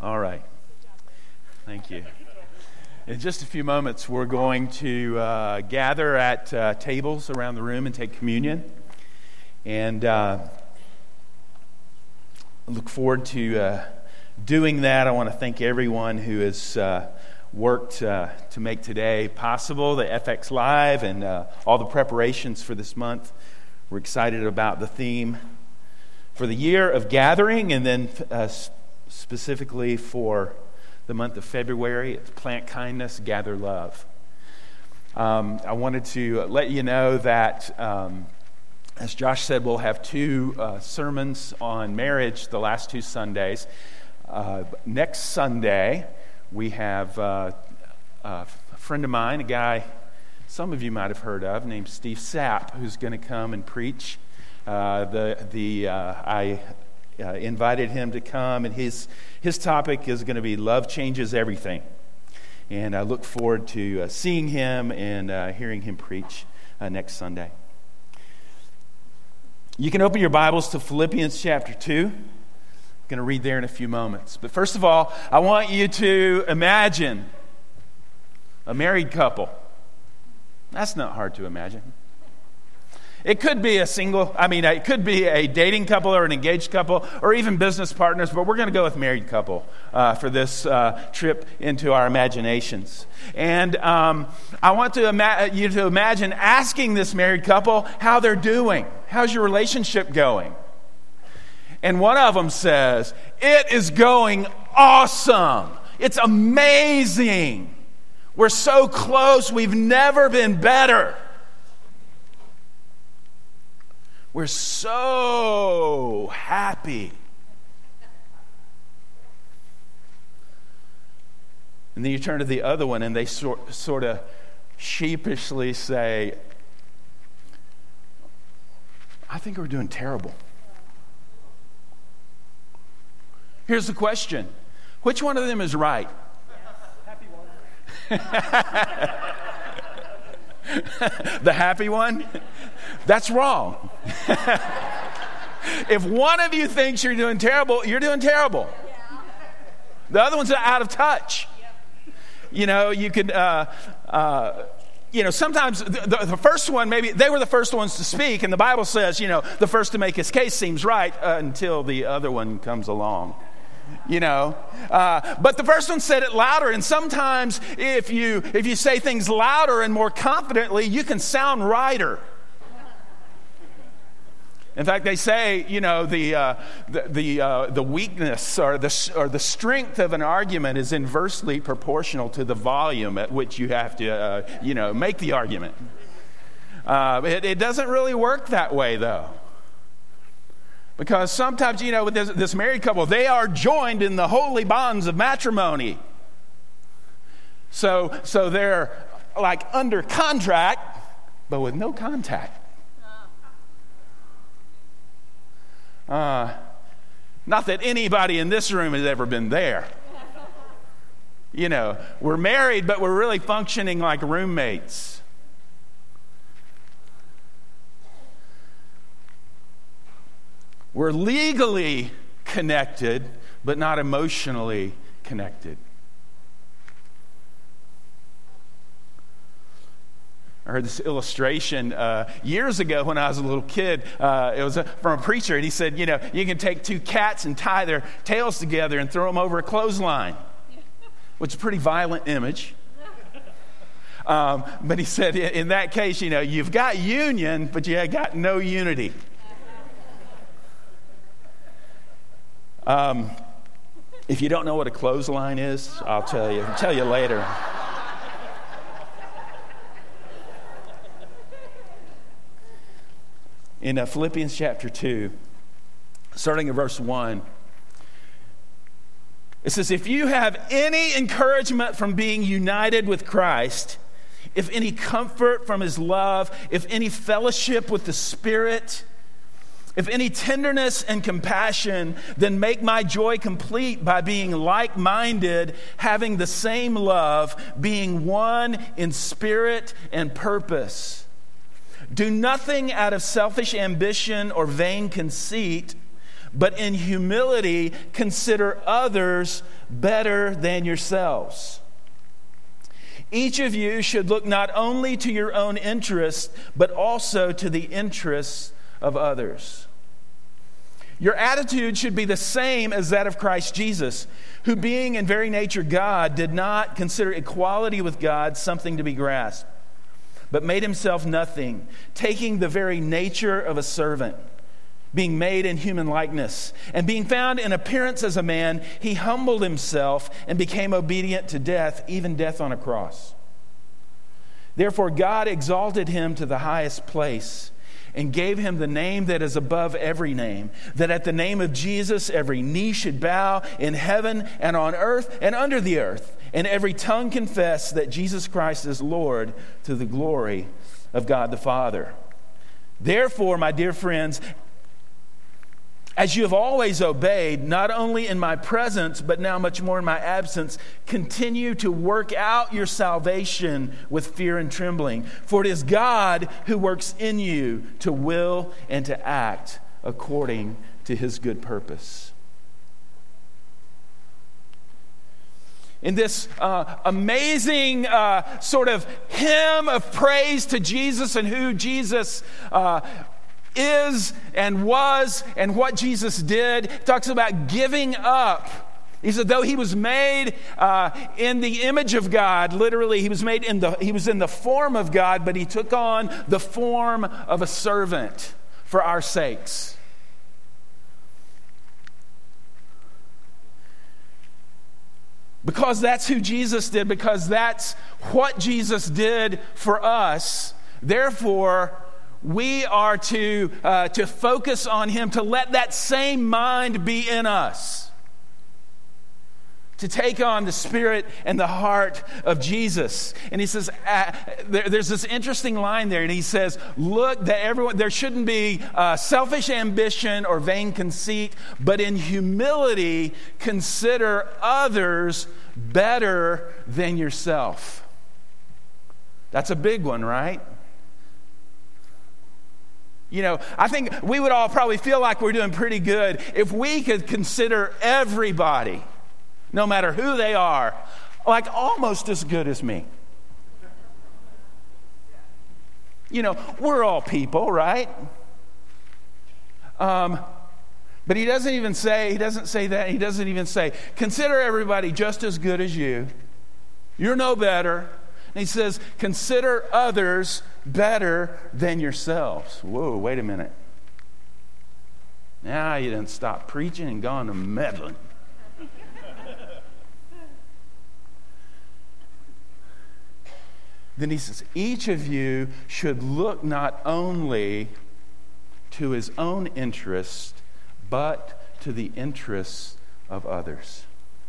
All right. Thank you. In just a few moments, we're going to gather at tables around the room and take communion. And I look forward to doing that. I want to thank everyone who has worked to make today possible, the FX Live and all the preparations for this month. We're excited about the theme for the year of gathering, and then specifically for the month of February, it's Plant Kindness, Gather Love. I wanted to let you know that, as Josh said, we'll have two sermons on marriage the last two Sundays. Next Sunday, we have a friend of mine, a guy some of you might have heard of, named Steve Sapp, who's going to come and preach. I invited him to come, and his topic is going to be Love Changes Everything. And I look forward to seeing him and hearing him preach next Sunday. You can open your Bibles to Philippians chapter 2. I'm going to read there in a few moments. But first of all, I want you to imagine a married couple. That's not hard to imagine. It could be it could be a dating couple or an engaged couple or even business partners, but we're going to go with married couple for this trip into our imaginations. And I want you to imagine asking this married couple how they're doing. How's your relationship going? And one of them says, "It is going awesome. It's amazing. We're so close. We've never been better. We're so happy." And then you turn to the other one and they sort of sheepishly say, "I think we're doing terrible." Here's the question. Which one of them is right? Happy one. The happy one? That's wrong. If one of you thinks you're doing terrible, you're doing terrible. The other one's out of touch. You know, you could, sometimes the first one, maybe they were the first ones to speak, and the Bible says, the first to make his case seems right until the other one comes along. But the first one said it louder, and sometimes if you say things louder and more confidently, you can sound righter. In fact, they say, the weakness or the strength of an argument is inversely proportional to the volume at which you have to, make the argument. It doesn't really work that way, though. Because sometimes, with this married couple, they are joined in the holy bonds of matrimony. So they're like under contract, but with no contact. Not that anybody in this room has ever been there. We're married, but we're really functioning like roommates. We're legally connected, but not emotionally connected. I heard this illustration years ago when I was a little kid. It was from a preacher, and he said, you can take two cats and tie their tails together and throw them over a clothesline, which is a pretty violent image. But he said, in that case, you've got union, but you got no unity. If you don't know what a clothesline is, I'll tell you later. In Philippians chapter 2, starting in verse 1, it says, "If you have any encouragement from being united with Christ, if any comfort from his love, if any fellowship with the Spirit, if any tenderness and compassion, then make my joy complete by being like-minded, having the same love, being one in spirit and purpose. Do nothing out of selfish ambition or vain conceit, but in humility consider others better than yourselves. Each of you should look not only to your own interest, but also to the interests of others. Your attitude should be the same as that of Christ Jesus, who being in very nature God, did not consider equality with God something to be grasped, but made himself nothing, taking the very nature of a servant, being made in human likeness, and being found in appearance as a man, he humbled himself and became obedient to death, even death on a cross. Therefore God exalted him to the highest place and gave him the name that is above every name, that at the name of Jesus every knee should bow in heaven and on earth and under the earth, and every tongue confess that Jesus Christ is Lord, to the glory of God the Father. Therefore, my dear friends, as you have always obeyed, not only in my presence, but now much more in my absence, continue to work out your salvation with fear and trembling. For it is God who works in you to will and to act according to his good purpose. In this amazing sort of hymn of praise to Jesus and who Jesus is and was and what Jesus did, it talks about giving up. He said, though he was made in the image of God, literally he was in the form of God, but he took on the form of a servant for our sakes. Because that's who Jesus did, because that's what Jesus did for us, therefore we are to focus on him, to let that same mind be in us, to take on the spirit and the heart of Jesus. And he says, there's this interesting line there, and he says, look, that there shouldn't be selfish ambition or vain conceit, but in humility consider others better than yourself. That's a big one, right? You know, I think we would all probably feel like we're doing pretty good if we could consider everybody, no matter who they are, like almost as good as me. You know, we're all people, right? But he doesn't say that. He doesn't even say, consider everybody just as good as you. You're no better. And he says, consider others better than yourselves. Whoa, wait a minute. Now you didn't stop preaching and gone to meddling. Then he says, each of you should look not only to his own interest, but to the interests of others.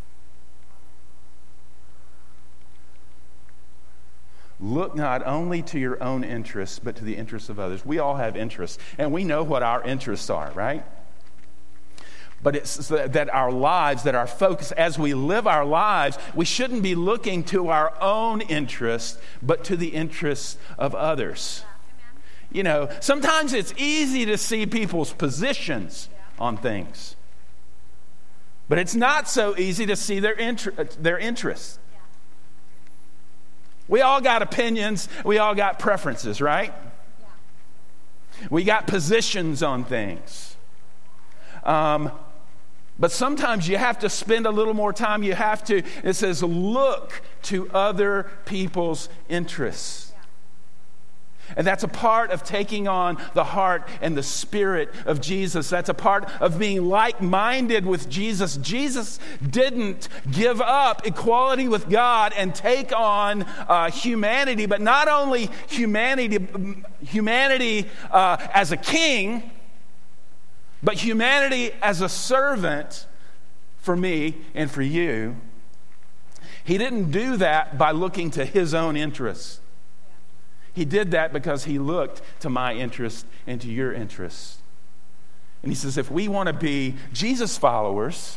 Look not only to your own interests, but to the interests of others. We all have interests, and we know what our interests are, right? But it's that our lives, that our focus, as we live our lives, we shouldn't be looking to our own interests, but to the interests of others. You know, sometimes it's easy to see people's positions on things, but it's not so easy to see their interests. We all got opinions. We all got preferences, right? Yeah. We got positions on things. But sometimes you have to spend a little more time. It says, look to other people's interests. And that's a part of taking on the heart and the spirit of Jesus. That's a part of being like-minded with Jesus. Jesus didn't give up equality with God and take on humanity, but not only humanity as a king, but humanity as a servant for me and for you. He didn't do that by looking to his own interests. He did that because he looked to my interest and to your interest. And he says, if we want to be Jesus followers,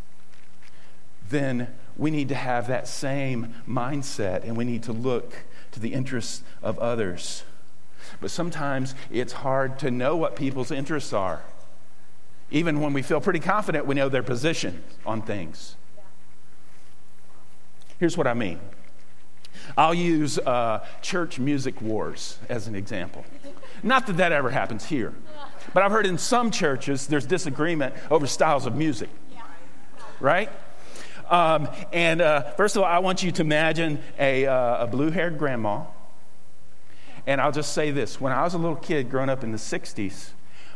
then we need to have that same mindset, and we need to look to the interests of others. But sometimes it's hard to know what people's interests are. Even when we feel pretty confident, we know their position on things. Here's what I mean. I'll use church music wars as an example. Not that ever happens here. But I've heard in some churches there's disagreement over styles of music. Right? First of all, I want you to imagine a blue-haired grandma. And I'll just say this. When I was a little kid growing up in the 60s,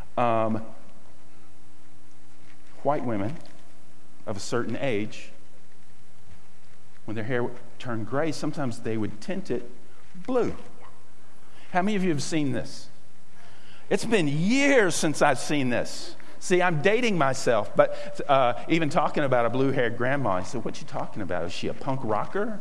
white women of a certain age, when their hair turned gray, sometimes they would tint it blue. How many of you have seen this? It's been years since I've seen this. See, I'm dating myself, but even talking about a blue-haired grandma, I said, what you talking about? Is she a punk rocker?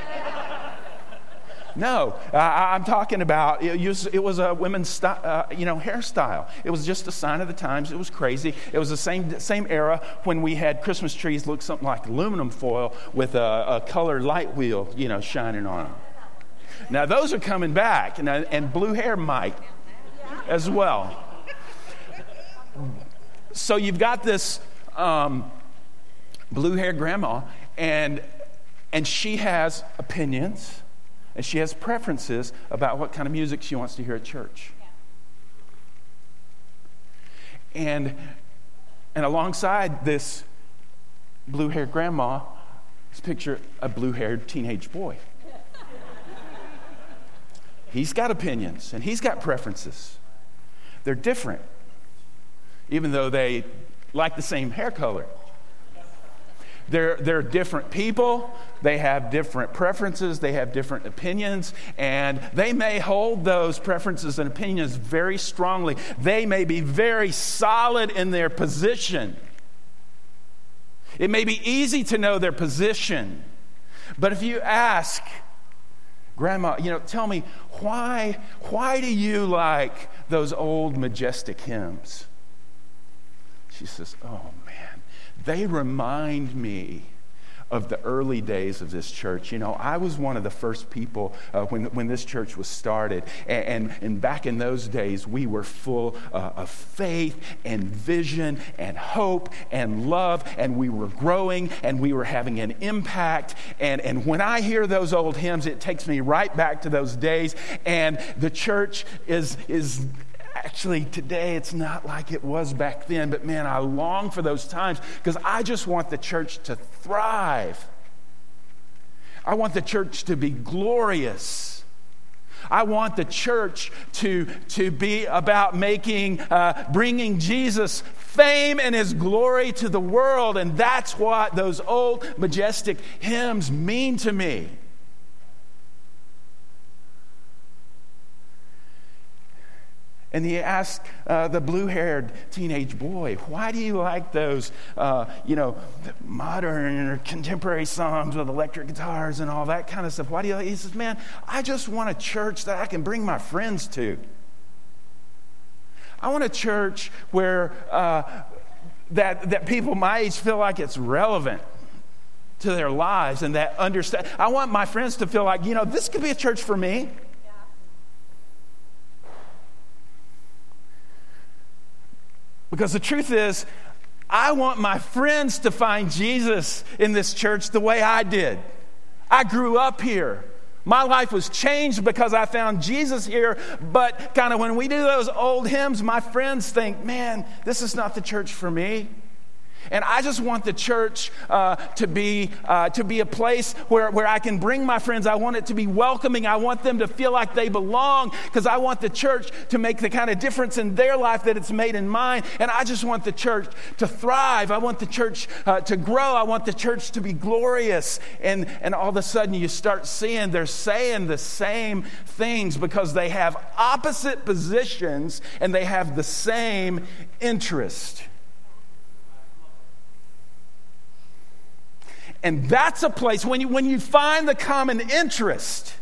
No, I'm talking about, it was a women's hairstyle. It was just a sign of the times. It was crazy. It was the same era when we had Christmas trees look something like aluminum foil with a colored light wheel, shining on them. Now, those are coming back, and blue hair might as well. So you've got this blue-haired grandma, and she has opinions. And she has preferences about what kind of music she wants to hear at church. And alongside this blue-haired grandma is picture a blue-haired teenage boy. He's got opinions and he's got preferences. They're different, even though they like the same hair color. They're different people. They have different preferences. They have different opinions. And they may hold those preferences and opinions very strongly. They may be very solid in their position. It may be easy to know their position. But if you ask, Grandma, tell me, why do you like those old majestic hymns? She says, oh man, they remind me of the early days of this church. I was one of the first people when this church was started. And back in those days, we were full of faith and vision and hope and love. And we were growing and we were having an impact. And when I hear those old hymns, it takes me right back to those days. And the church is actually, today, it's not like it was back then, but man, I long for those times because I just want the church to thrive. I want the church to be glorious. I want the church to be about bringing Jesus fame and his glory to the world, and that's what those old, majestic hymns mean to me. And he asked the blue-haired teenage boy, why do you like those, modern or contemporary songs with electric guitars and all that kind of stuff? Why do you like? He says, man, I just want a church that I can bring my friends to. I want a church where that people my age feel like it's relevant to their lives and that understand. I want my friends to feel like, this could be a church for me. Because the truth is, I want my friends to find Jesus in this church the way I did. I grew up here. My life was changed because I found Jesus here. But kind of when we do those old hymns, my friends think, man, this is not the church for me. And I just want the church to be a place where I can bring my friends. I want it to be welcoming. I want them to feel like they belong because I want the church to make the kind of difference in their life that it's made in mine. And I just want the church to thrive. I want the church to grow. I want the church to be glorious. And all of a sudden you start seeing they're saying the same things because they have opposite positions and they have the same interest. And that's a place, when you find the common interest,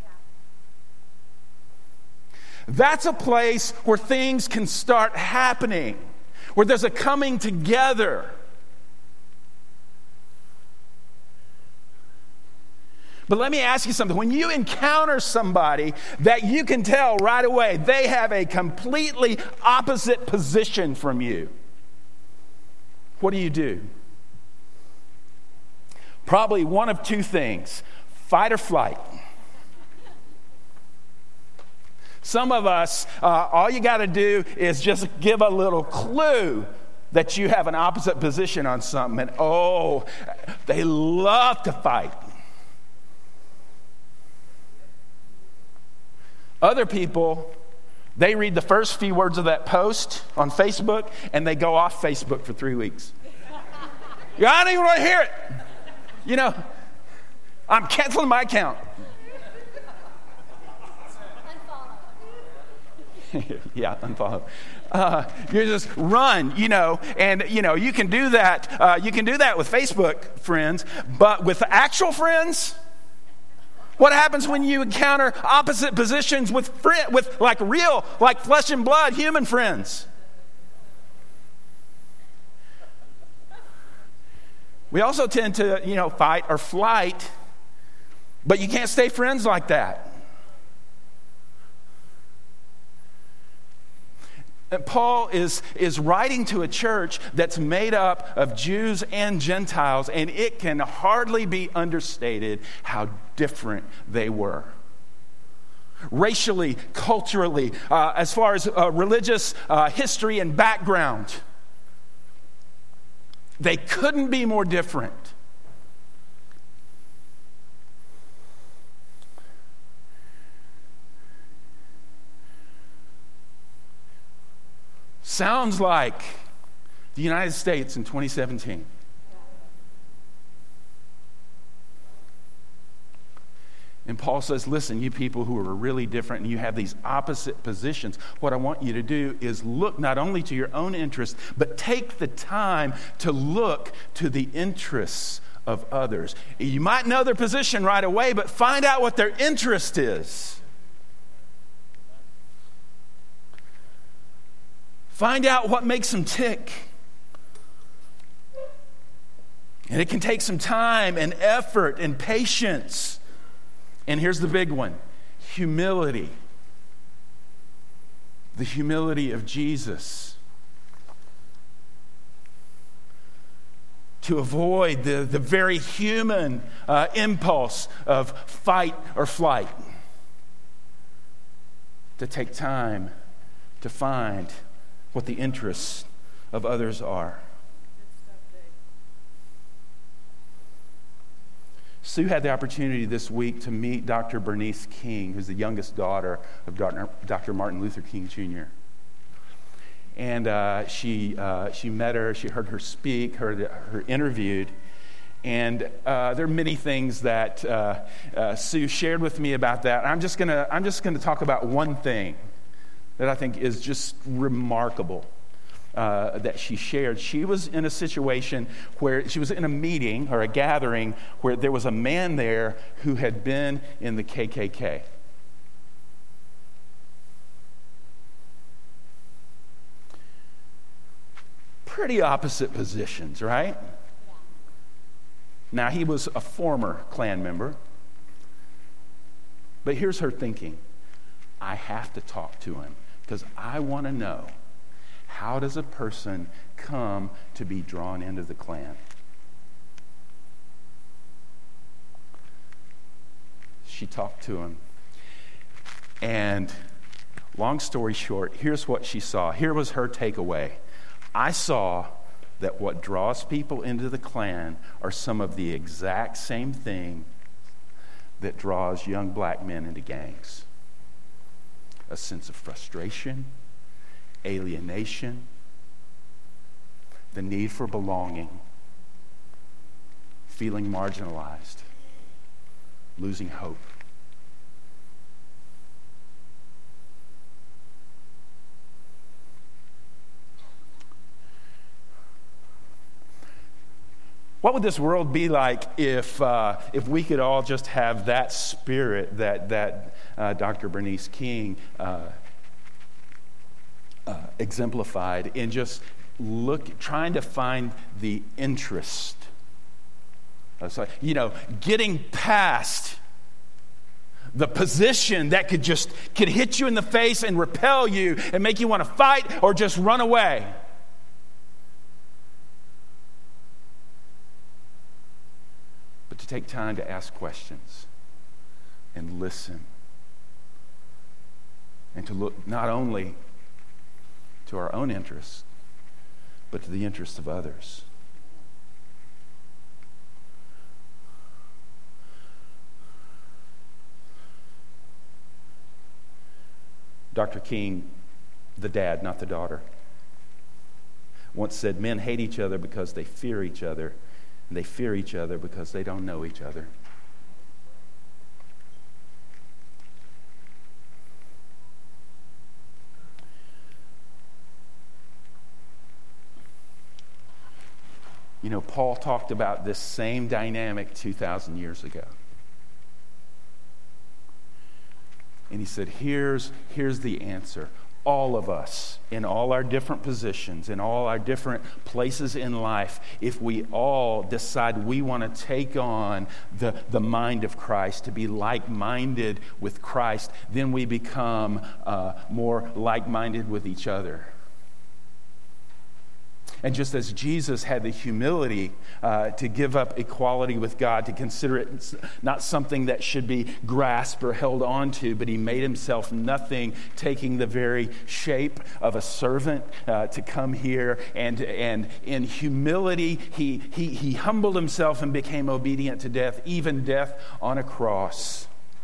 that's a place where things can start happening, where there's a coming together. But let me ask you something. When you encounter somebody that you can tell right away, they have a completely opposite position from you. what do? Probably one of two things: fight or flight. Some of us, all you got to do is just give a little clue that you have an opposite position on something, and they love to fight. Other people, they read the first few words of that post on Facebook, and they go off Facebook for 3 weeks. I don't even want to hear it. I'm canceling my account. Yeah, unfollow. You just run, and you can do that. You can do that with Facebook friends, but with actual friends, what happens when you encounter opposite positions with real, like flesh and blood human friends? We also tend to, fight or flight, but you can't stay friends like that. And Paul is writing to a church that's made up of Jews and Gentiles, and it can hardly be understated how different they were. Racially, culturally, as far as religious history and background, they couldn't be more different. Sounds like the United States in 2017. And Paul says, listen, you people who are really different and you have these opposite positions, what I want you to do is look not only to your own interests, but take the time to look to the interests of others. You might know their position right away, but find out what their interest is. Find out what makes them tick. And it can take some time and effort and patience. And here's the big one: humility. The humility of Jesus. To avoid the very human impulse of fight or flight. To take time to find what the interests of others are. Sue had the opportunity this week to meet Dr. Bernice King, who's the youngest daughter of Dr. Martin Luther King Jr. And she met her, she heard her speak, heard her interviewed, and there are many things that Sue shared with me about that. I'm just gonna talk about one thing that I think is just remarkable that she shared. She was in a situation where she was in a meeting or a gathering where there was a man there who had been in the KKK. Pretty opposite positions, right? Now, he was a former Klan member, but here's her thinking: I have to talk to him, because I want to know, how does a person come to be drawn into the Klan? She talked to him. And long story short, here's what she saw. Here was her takeaway. I saw that what draws people into the Klan are some of the exact same thing that draws young black men into gangs. A sense of frustration, alienation, the need for belonging, feeling marginalized, losing hope. What would this world be like if we could all just have that spirit that Dr. Bernice King exemplified in just trying to find the interest? So, getting past the position that could hit you in the face and repel you and make you want to fight or just run away. but to take time to ask questions and listen, and to look not only to our own interests, but to the interests of others. Dr. King, the dad, not the daughter, once said, men hate each other because they fear each other, and they fear each other because they don't know each other. You know, Paul talked about this same dynamic 2,000 years ago. And he said, here's the answer. All of us, in all our different positions, in all our different places in life, if we all decide we want to take on the mind of Christ, to be like-minded with Christ, then we become more like-minded with each other. And just as Jesus had the humility to give up equality with God, to consider it not something that should be grasped or held on to, but he made himself nothing, taking the very shape of a servant to come here. And in humility, he humbled himself and became obedient to death, even death on a cross.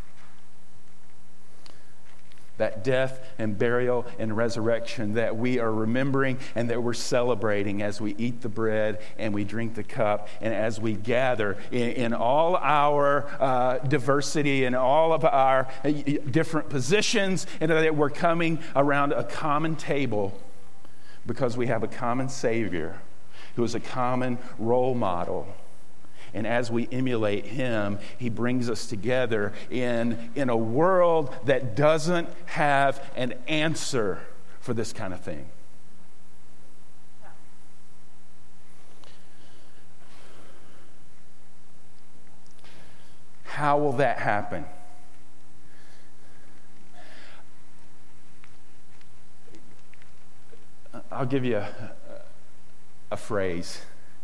That death and burial and resurrection that we are remembering and that we're celebrating as we eat the bread and we drink the cup, and as we gather in all our diversity and all of our different positions, and that we're coming around a common table because we have a common Savior who is a common role model. And as we emulate him, he brings us together in a world that doesn't have an answer for this kind of thing. How will that happen? I'll give you a phrase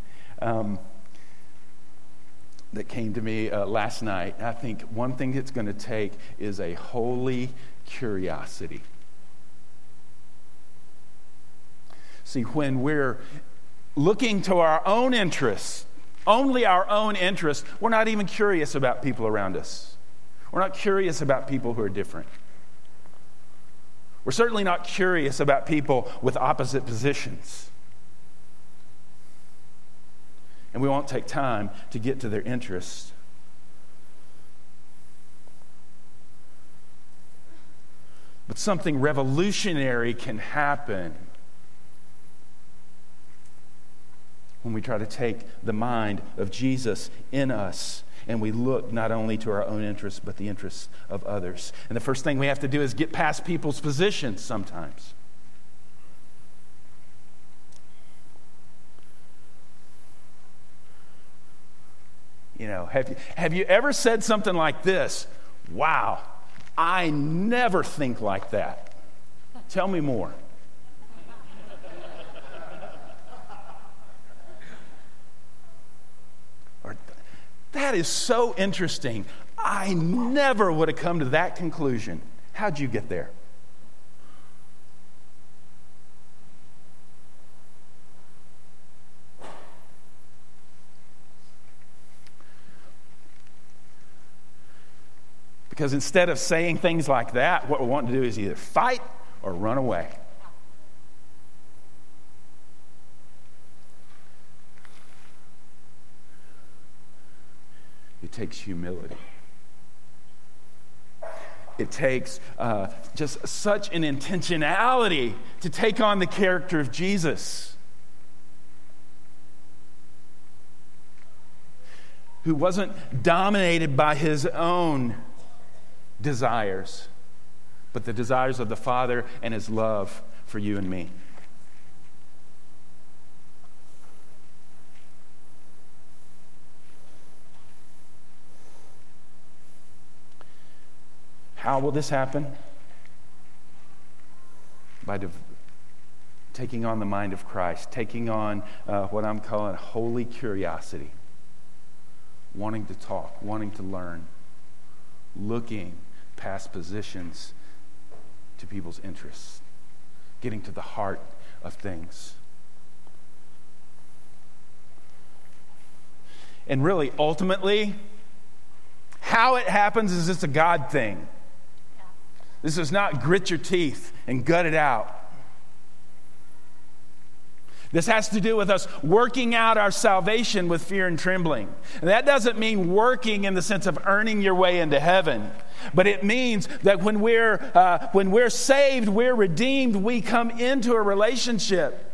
that came to me last night. I think one thing it's going to take is a holy curiosity. See, when we're looking to our own interests, only our own interests, we're not even curious about people around us. We're not curious about people who are different. We're certainly not curious about people with opposite positions. And we won't take time to get to their interests. But something revolutionary can happen when we try to take the mind of Jesus in us and we look not only to our own interests, but the interests of others. And the first thing we have to do is get past people's positions sometimes. You know, have you ever said something like this? Wow, I never think like that. Tell me more. Or, that is so interesting. I never would have come to that conclusion. How'd you get there? Because instead of saying things like that, what we want to do is either fight or run away. It takes humility. It takes just such an intentionality to take on the character of Jesus, who wasn't dominated by his own desires, but the desires of the Father and his love for you and me. How will this happen? By taking on the mind of Christ, taking on what I'm calling holy curiosity. wanting to talk, wanting to learn, looking past positions to people's interests, getting to the heart of things. And really, ultimately, how it happens is it's a God thing. This is not grit your teeth and gut it out. This has to do with us working out our salvation with fear and trembling. And that doesn't mean working in the sense of earning your way into heaven. But it means that when we're saved, we're redeemed, we come into a relationship.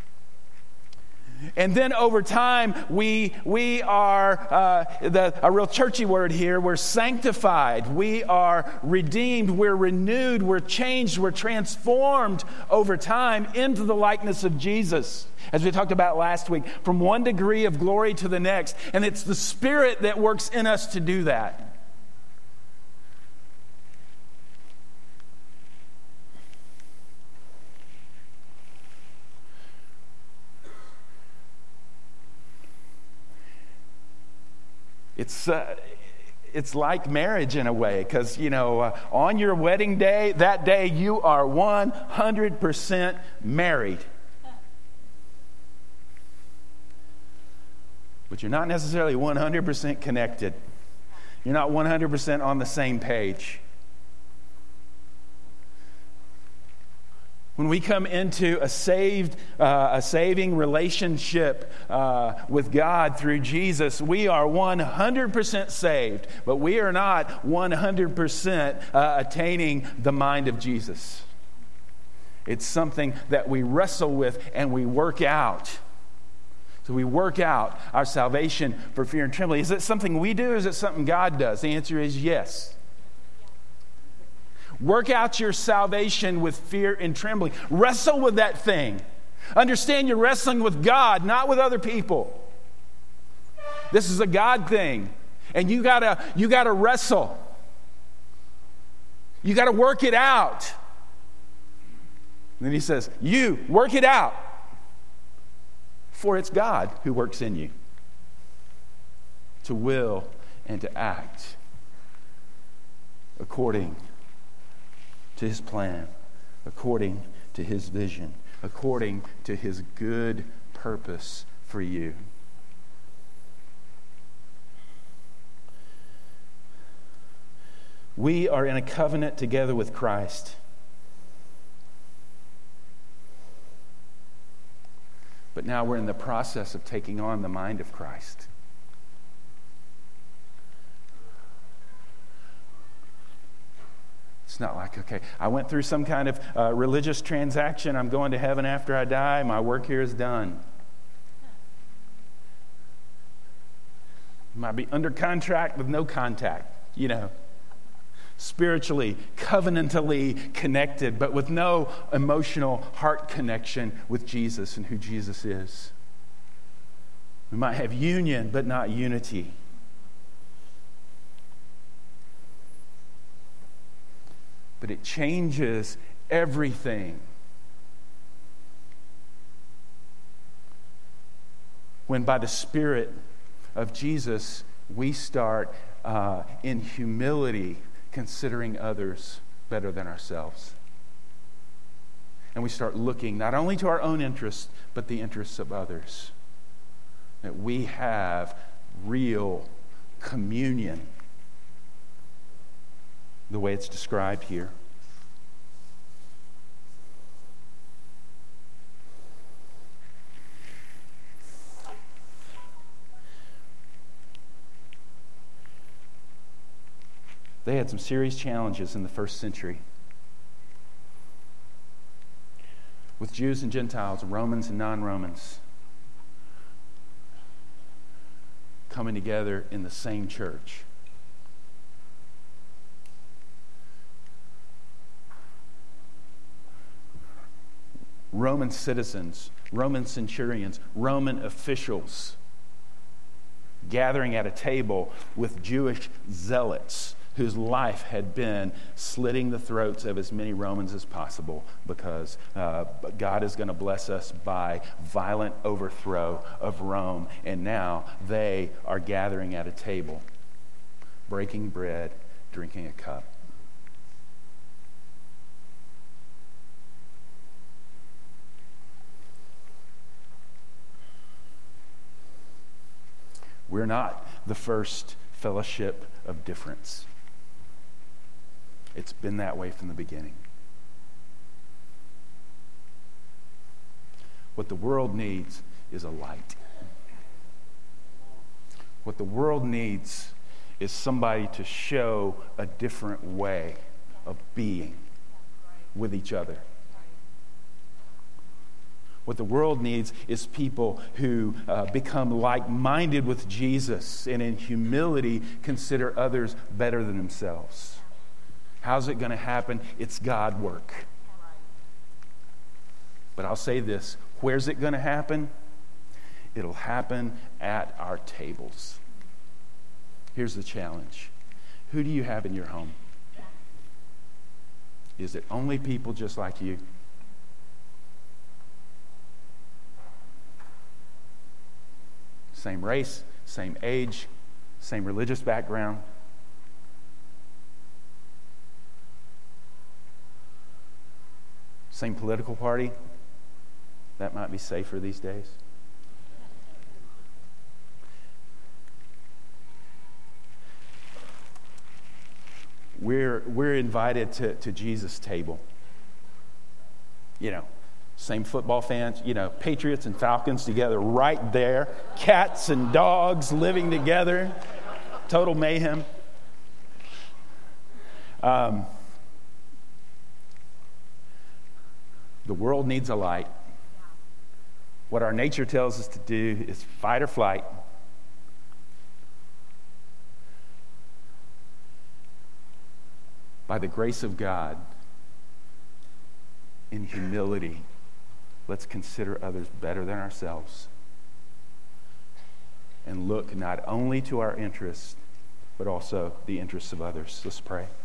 And then over time, we are, a real churchy word here, we're sanctified, we are redeemed, we're renewed, we're changed, we're transformed over time into the likeness of Jesus. As we talked about last week, from one degree of glory to the next. And it's the Spirit that works in us to do that. It's like marriage in a way, because, on your wedding day, that day you are 100% married. But you're not necessarily 100% connected. You're not 100% on the same page. When we come into a saving relationship with God through Jesus, we are 100% saved, but we are not 100% attaining the mind of Jesus. It's something that we wrestle with and we work out. So we work out our salvation for fear and trembling. Is it something we do or is it something God does? The answer is yes. Work out your salvation with fear and trembling. Wrestle with that thing. Understand you're wrestling with God, not with other people. This is a God thing. And you gotta wrestle. You gotta work it out. And then he says, you work it out. For it's God who works in you to will and to act according to his plan, according to his vision, according to his good purpose for you. We are in a covenant together with Christ. But now we're in the process of taking on the mind of Christ. It's not like, okay, I went through some kind of religious transaction. I'm going to heaven after I die. My work here is done. You might be under contract with no contact, spiritually, covenantally connected, but with no emotional heart connection with Jesus and who Jesus is. We might have union, but not unity. But it changes everything when by the Spirit of Jesus we start in humility considering others better than ourselves. And we start looking not only to our own interests, but the interests of others. That we have real communion, the way it's described here. They had some serious challenges in the first century with Jews and Gentiles, Romans and non-Romans, coming together in the same church. Roman citizens, Roman centurions, Roman officials gathering at a table with Jewish zealots whose life had been slitting the throats of as many Romans as possible, because God is going to bless us by violent overthrow of Rome. And now they are gathering at a table, breaking bread, drinking a cup. We're not the first fellowship of difference. It's been that way from the beginning. What the world needs is a light. What the world needs is somebody to show a different way of being with each other. What the world needs is people who become like-minded with Jesus and in humility consider others better than themselves. How's it going to happen? It's God work. But I'll say this, where's it going to happen? It'll happen at our tables. Here's the challenge. Who do you have in your home? Is it only people just like you? Same race, same age, same religious background. Same political party. That might be safer these days. We're invited to Jesus' table. You know, same football fans, you know, Patriots and Falcons together right there. Cats and dogs living together. Total mayhem. The world needs a light. What our nature tells us to do is fight or flight. By the grace of God, in humility, let's consider others better than ourselves and look not only to our interests, but also the interests of others. Let's pray.